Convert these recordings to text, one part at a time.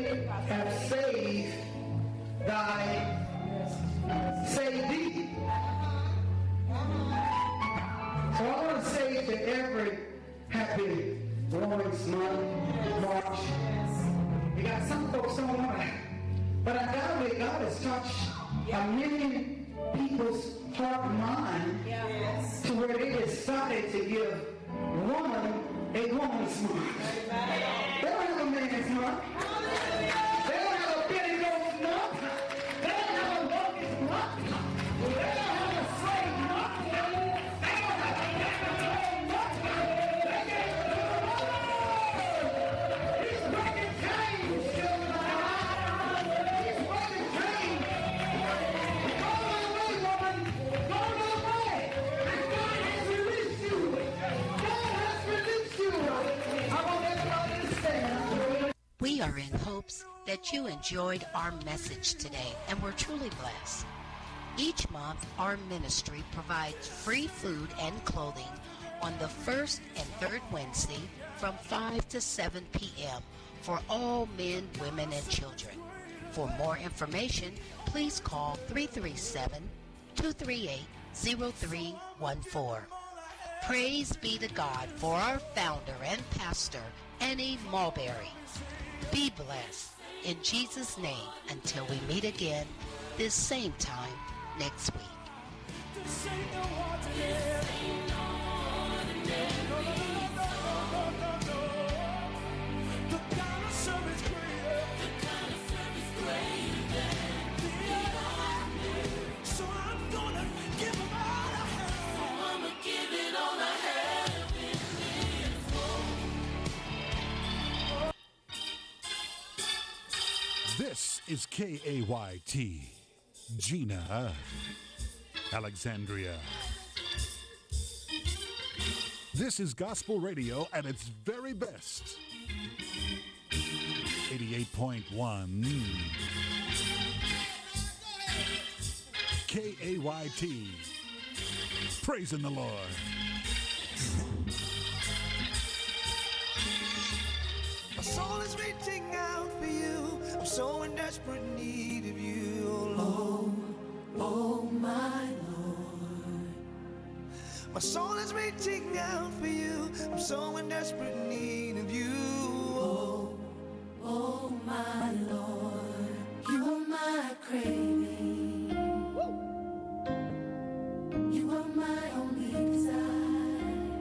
they have saved thy save thee. So I want to say to every happy Lawrence month, March. You got some folks don't want it, but I gotta believe God has touched a million people's heart and mind to where they decided to give woman a woman's month. They don't have a man's month. They don't have a Billy Ghost month. They don't have a Lucas month. They don't have a slave month. They don't have a Gabriel month. They get the Lord. He's breaking chains, children. He's breaking chains. Go away, woman. Go away. And God has released you. God has released you. I want everybody to stand. We are in hopes that you enjoyed our message today and were truly blessed. Each month, our ministry provides free food and clothing on the first and third Wednesday from 5 to 7 p.m. for all men, women, and children. For more information, please call 337-238-0314. Praise be to God for our founder and pastor, Annie Mulberry. Be blessed in Jesus' name until we meet again this same time next week. This is KAYT, Gina, Alexandria. This is gospel radio at its very best. 88.1 KAYT. Praising the Lord. My soul is reaching out for you. I'm so in desperate need of you, oh Lord. Oh my Lord. My soul is reaching out for you. I'm so in desperate need of you, oh my Lord. You are my craving. You are my only desire.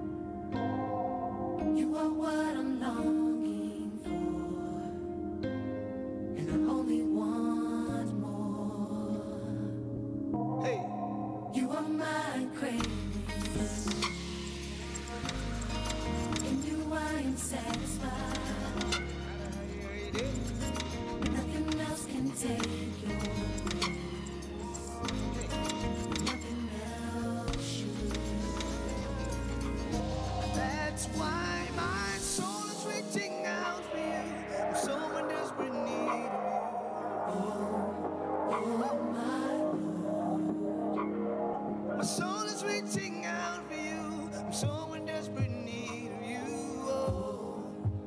You are what I'm longing for, and I only want more. Hey, you are my craving. In you I am satisfied. Nothing else can take your place. Nothing else should. That's why my soul is reaching out for you. I'm so in desperate need of you. Oh my Lord. My soul is reaching out for you. I'm so in desperate need of you.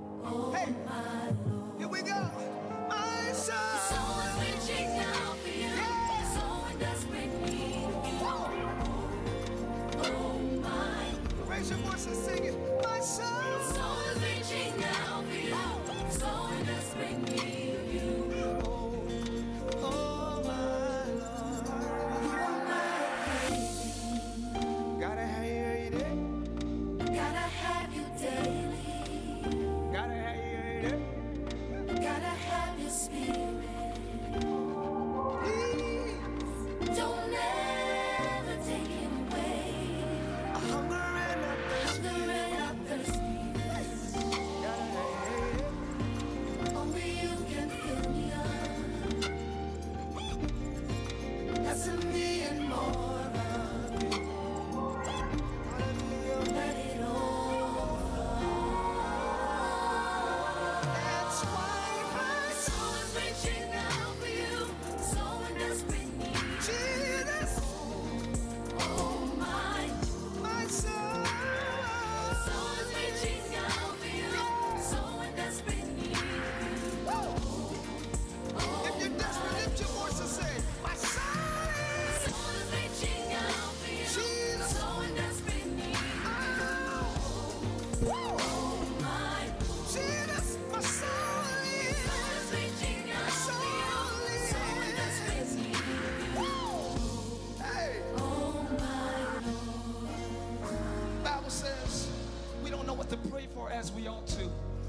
we ought to.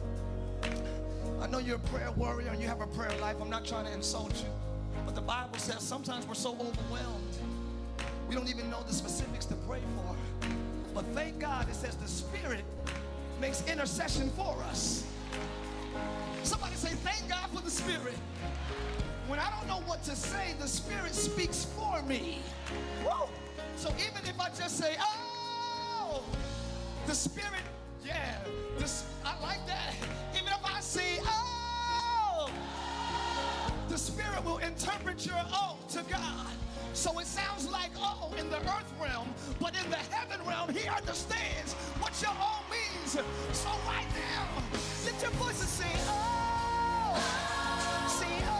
I know you're a prayer warrior and you have a prayer life. I'm not trying to insult you. But the Bible says sometimes we're so overwhelmed, we don't even know the specifics to pray for. But thank God it says the Spirit makes intercession for us. Somebody say, thank God for the Spirit. When I don't know what to say, the Spirit speaks for me. Woo! So even if I just say, oh, the Spirit, yeah, I like that. Even if I say, oh, the Spirit will interpret your oh to God. So it sounds like oh in the earth realm, but in the heaven realm, he understands what your oh means. So right now, lift your voice and say, oh, say oh.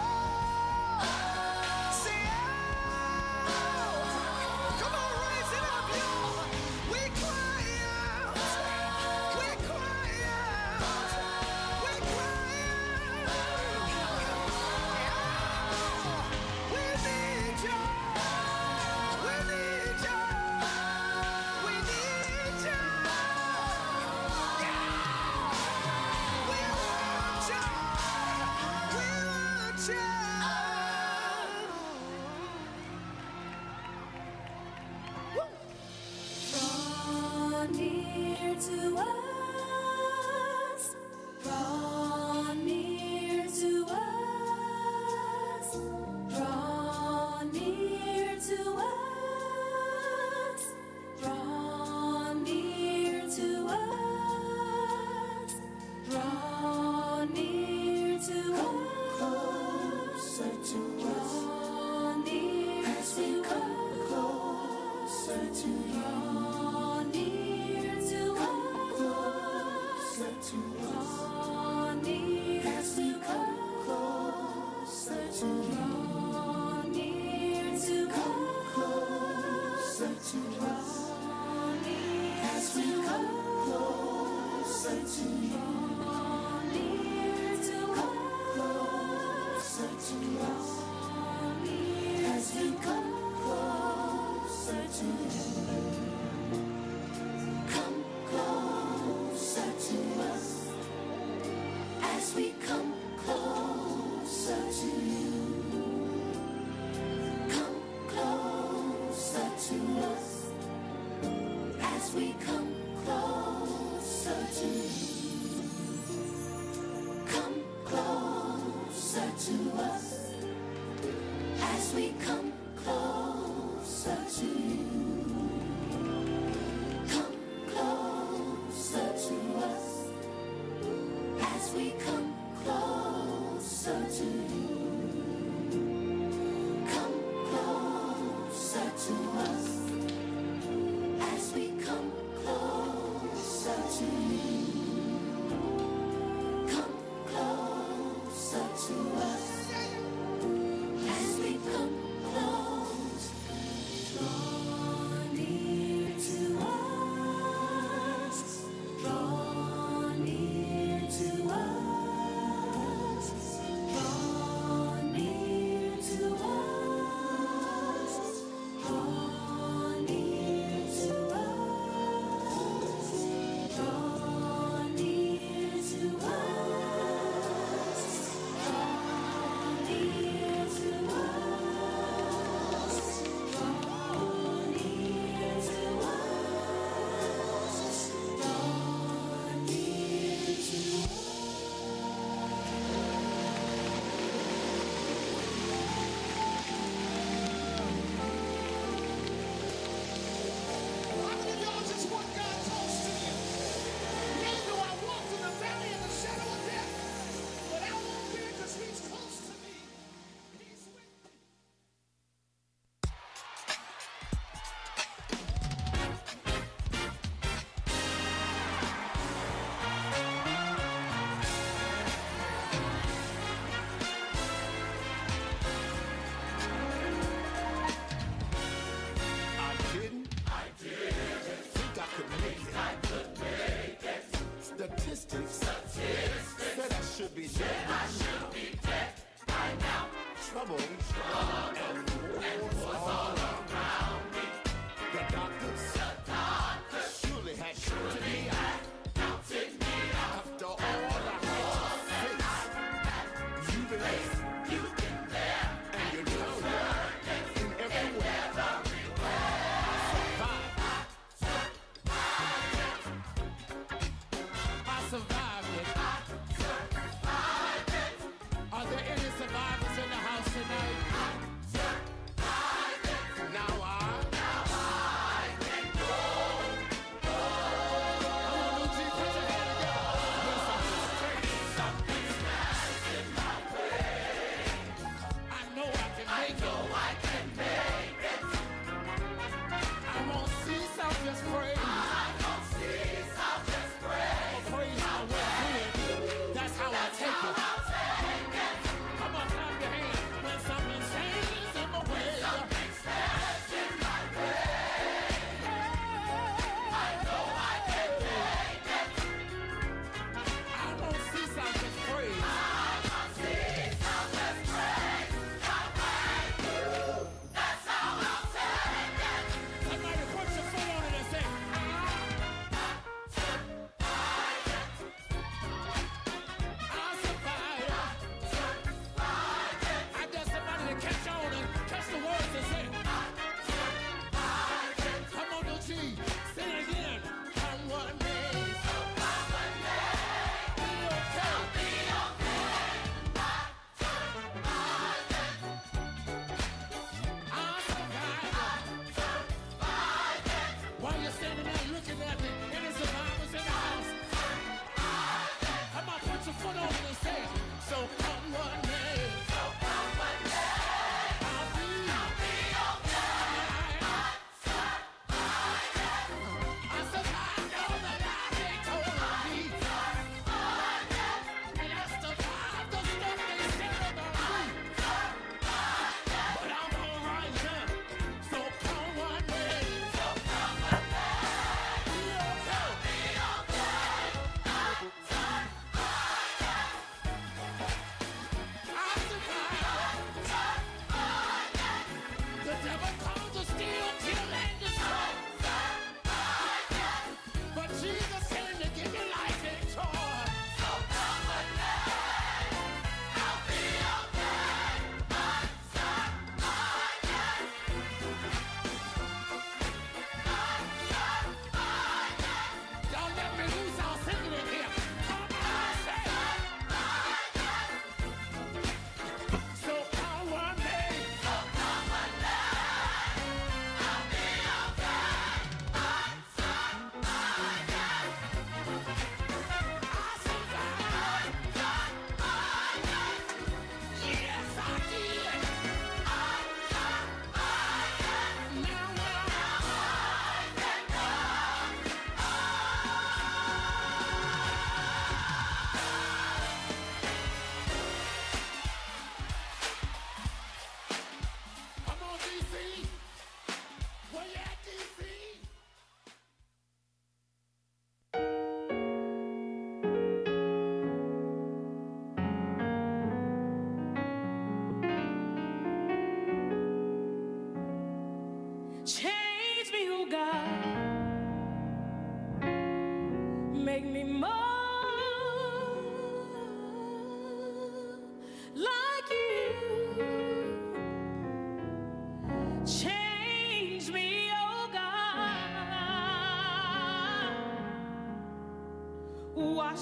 Surely had surely I counted me out.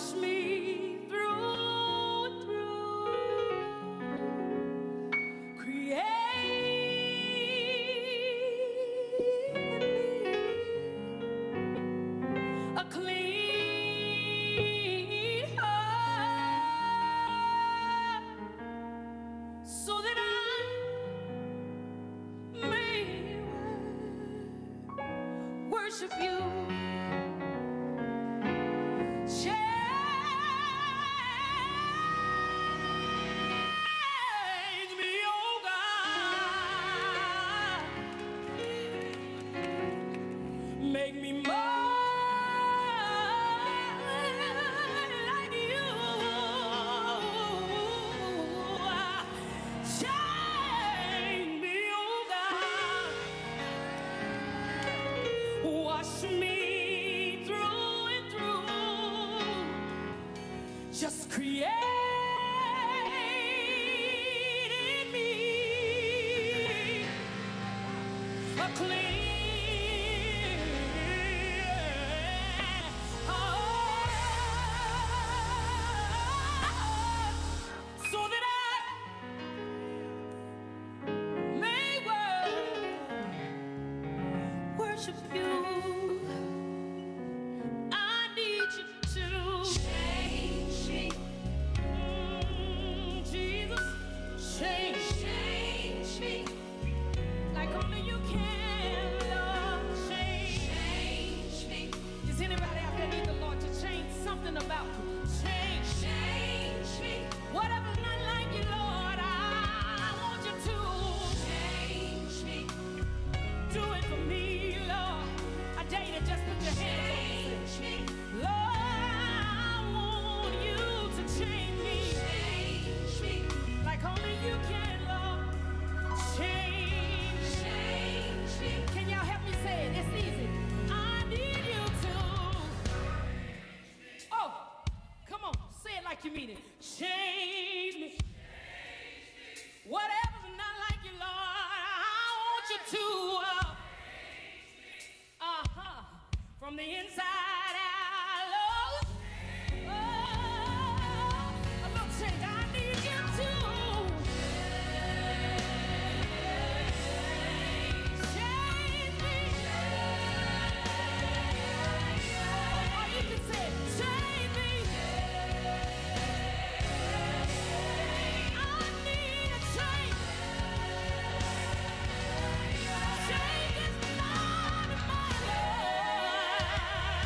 Wash me through and through. Create in me a clean heart, so that I may worship you. Change me, oh God. Make me more like you. Change me, oh God. Wash me through and through. Just create in me a clean heart, so that I may worship you. I need you to change me. Jesus, change me. Like only you can, Lord. Change me. Is anybody out there need the Lord to change something about you? Change me. Whatever's not like you, Lord, I want you to change me. Do it for me, Lord. I dare you to just put your hands on me. Lord, I want you to change me. Like only you can, Lord. Change me. Can y'all help me say it? It's easy. I need you to. Oh, come on. Say it like you mean it. Change me. Whatever's not like you, Lord, I want you to. From the inside out, Lord. Oh, a little change. I need you to. Change me. Or you can say, change me. I need a change. Change is not my Lord.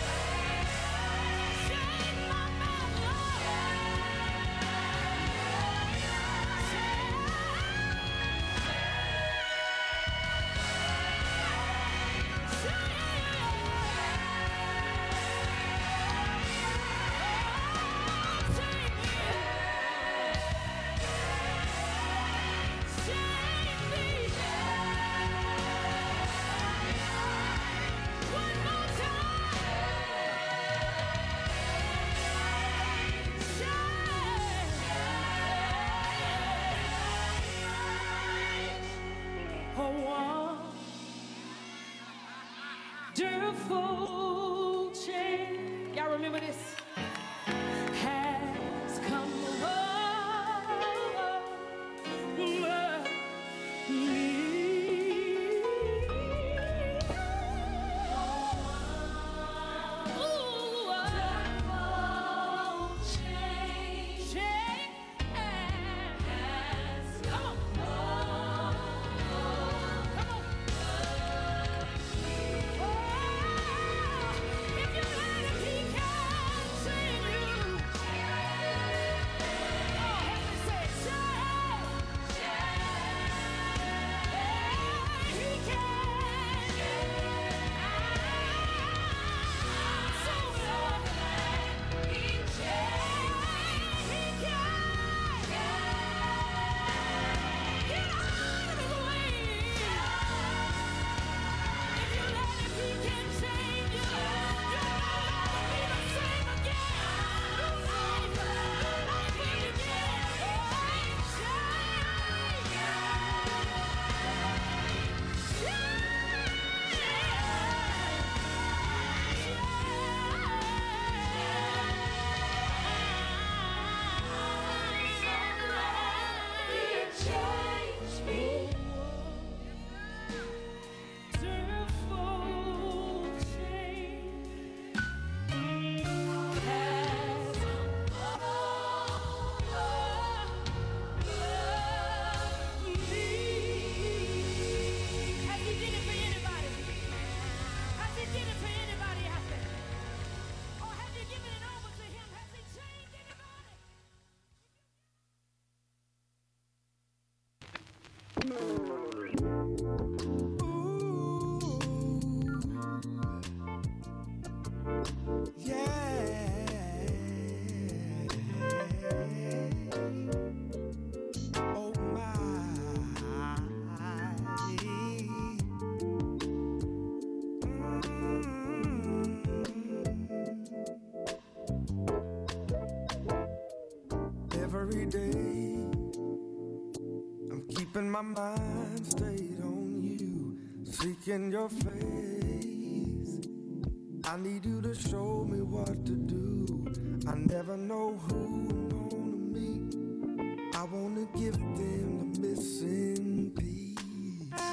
Every day I'm keeping my mind stayed on you, seeking your face. I need you to show me what to do. I never know who I'm gonna meet. I wanna give them the missing piece.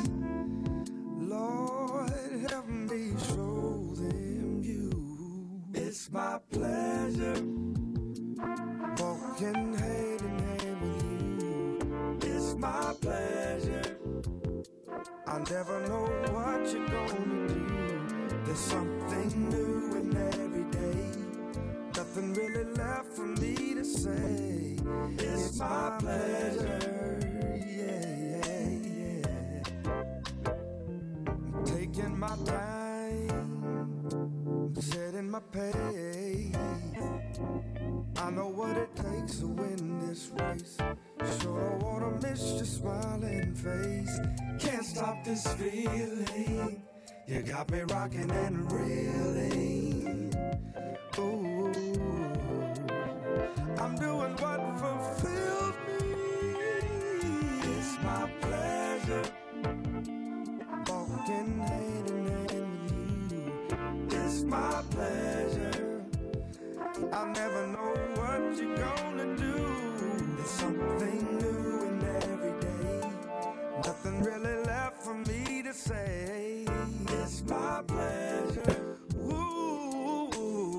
Lord, help me show them you. It's my pleasure walking hand in hand with you. It's my pleasure. I never know what you're gonna do. There's something new in every day. Nothing really left for me to say. It's my pleasure. Yeah, yeah, yeah. I'm taking my time, setting my pace. I know what it takes to win this race. Sure don't wanna miss your smiling face. Can't stop this feeling. You got me rocking and reeling. Ooh, I'm doing what fulfills me. It's my pleasure walking hand in hand with you. It's my pleasure. I'll never know what you're gonna do. There's something new in every day. Nothing really left for me to say. It's my pleasure. Ooh,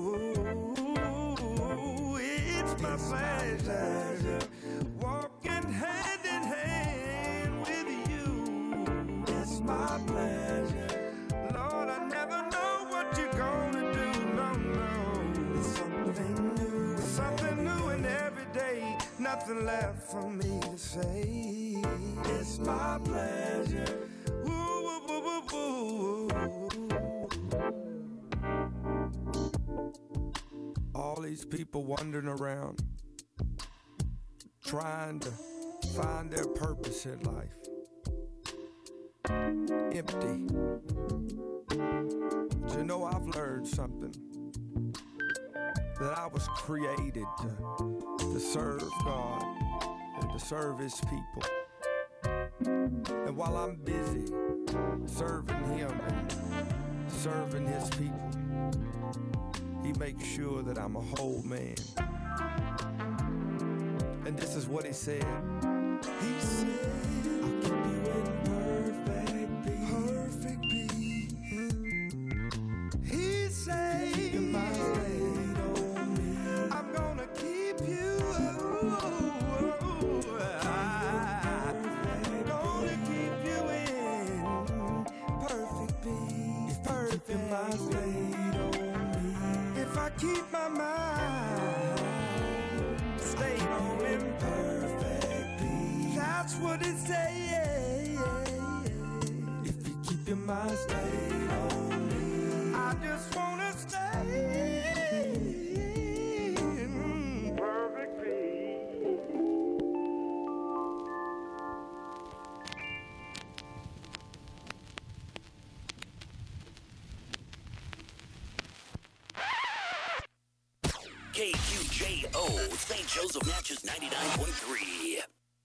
it's my pleasure. Walking hand in hand with you. It's my pleasure. Lord, I never know what you're gonna do. No, no. Something new in every day. Nothing left for me to say. It's my pleasure. Ooh, ooh, ooh, ooh, ooh. All these people wandering around, trying to find their purpose in life. Empty. But you know, I've learned something. That I was created to serve God and to serve His people. And while I'm busy serving Him and serving His people, He makes sure that I'm a whole man. And this is what He said. He said, I'll keep you in perfect peace. He said, you're my keep my mind stayed on in perfect peace. That's what it says. If you keep your mind stayed on me, I just wanna stay in perfect peace. KQJO, St. Joseph Natchez 99.3.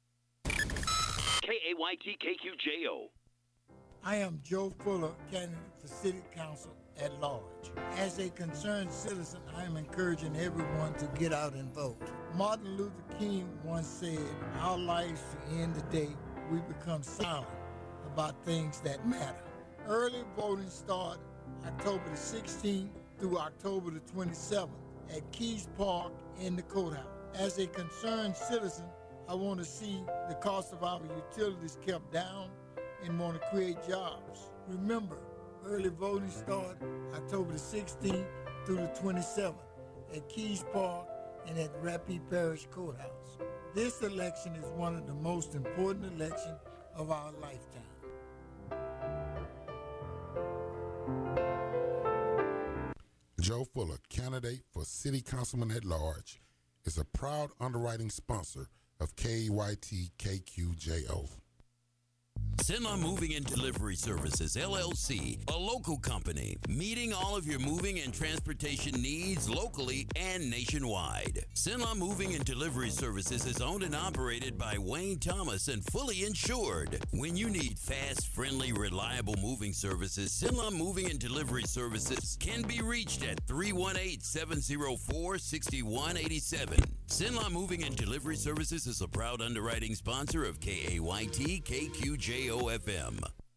KAYT KQJO. I am Joe Fuller, candidate for City Council at large. As a concerned citizen, I am encouraging everyone to get out and vote. Martin Luther King once said, our lives end the day we become silent about things that matter. Early voting starts October the 16th through October the 27th. At Keys Park in the courthouse. As a concerned citizen, I want to see the cost of our utilities kept down and want to create jobs. Remember, early voting starts October the 16th through the 27th at Keys Park and at Rapid Parish Courthouse. This election is one of the most important elections of our lifetime. Joe Fuller, candidate for City Councilman at Large, is a proud underwriting sponsor of KYT KQJO. Cenla Moving and Delivery Services, LLC, a local company, meeting all of your moving and transportation needs locally and nationwide. Cenla Moving and Delivery Services is owned and operated by Wayne Thomas and fully insured. When you need fast, friendly, reliable moving services, Cenla Moving and Delivery Services can be reached at 318-704-6187. Cenla Moving and Delivery Services is a proud underwriting sponsor of KAYT KQJO-FM.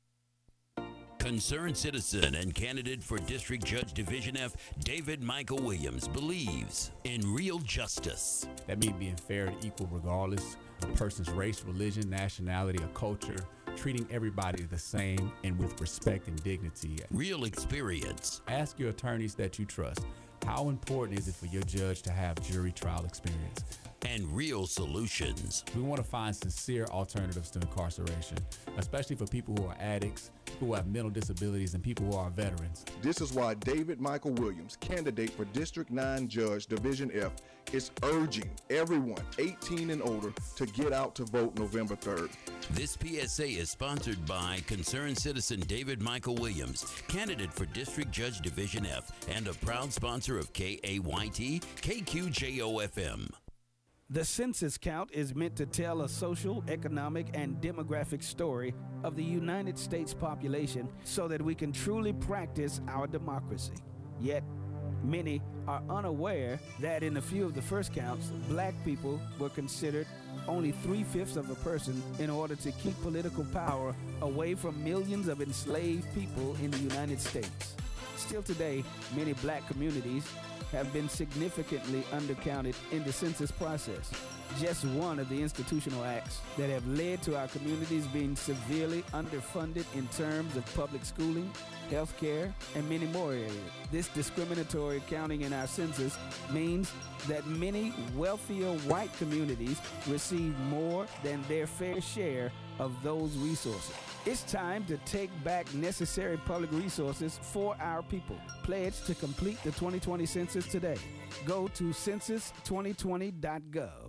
Concerned citizen and candidate for District Judge Division F, David Michael Williams, believes in real justice. That means being fair and equal regardless of a person's race, religion, nationality, or culture, treating everybody the same and with respect and dignity. Real experience. Ask your attorneys that you trust, how important is it for your judge to have jury trial experience? And real solutions. We want to find sincere alternatives to incarceration, especially for people who are addicts, who have mental disabilities, and people who are veterans. This is why David Michael Williams, candidate for District 9 Judge Division F, is urging everyone 18 and older to get out to vote November 3rd. This PSA is sponsored by concerned citizen David Michael Williams, candidate for District Judge Division F, and a proud sponsor of KAYT KQJO-FM. The census count is meant to tell a social, economic, and demographic story of the United States population so that we can truly practice our democracy. Yet, many are unaware that in a few of the first counts, black people were considered only 3/5 of a person in order to keep political power away from millions of enslaved people in the United States. Still today, many black communities have been significantly undercounted in the census process. Just one of the institutional acts that have led to our communities being severely underfunded in terms of public schooling, health care, and many more areas. This discriminatory counting in our census means that many wealthier white communities receive more than their fair share of those resources. It's time to take back necessary public resources for our people. Pledge to complete the 2020 census today. Go to census2020.gov.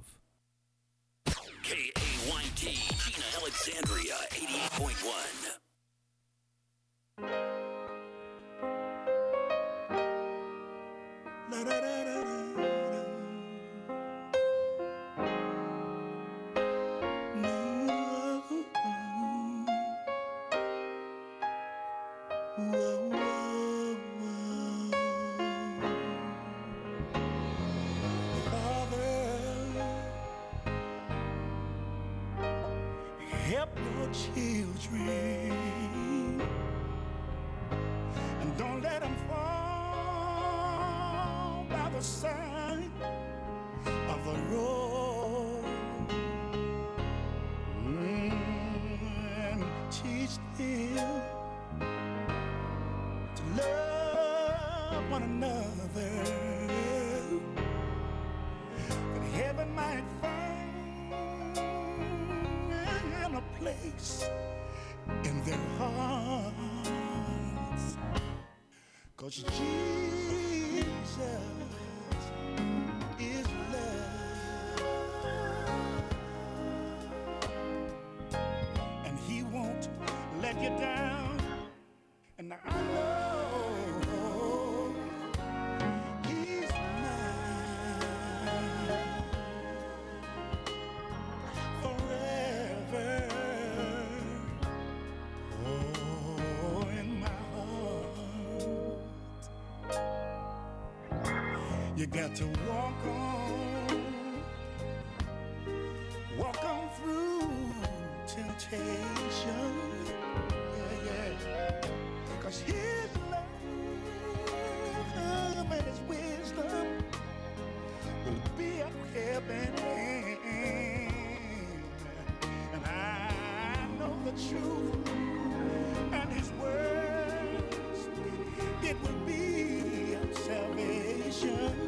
KAYT, Gina Alexandria, 88.1. Help your children and don't let them fall by the side of the road. And teach them to love one another, that heaven might find a place in their hearts, 'cause Jesus is love, and he won't let you down. And I know he's mine forever. Oh, in my heart, you got to walk on through temptation. Yeah. 'Cause his love and his wisdom will be a helping hand. And I know the truth and his words, it will be salvation.